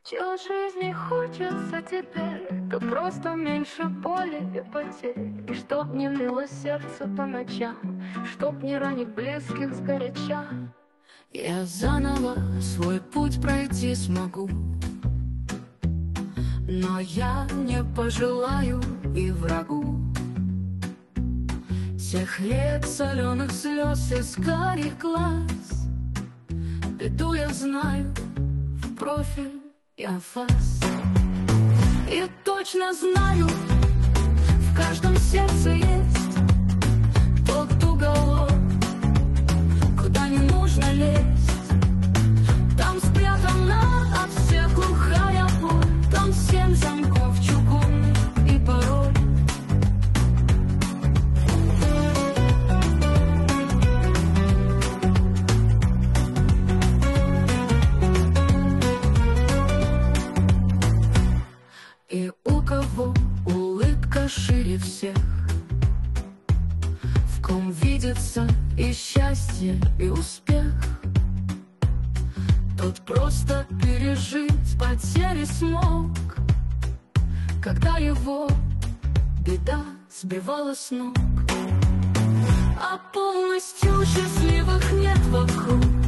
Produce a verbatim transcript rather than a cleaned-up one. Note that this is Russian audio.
Чего жизни хочется теперь, то просто меньше боли и потерь. И чтоб не ныло сердце по ночам, чтоб не ранить близких сгоряча. Я заново свой путь пройти смогу, но я не пожелаю и врагу тех лет соленых слез из карих глаз. Беду я знаю в профиль я фас. И точно знаю, в каждом сердце есть тот уголок, куда не нужно лезть. Там спрятана от всех глухая боль, там семь замков чугунных и пароль. И у кого улыбка шире всех, в ком видится и счастье, и успех, тот просто пережить потери смог, когда его беда сбивала с ног. А полностью счастливых нет вокруг.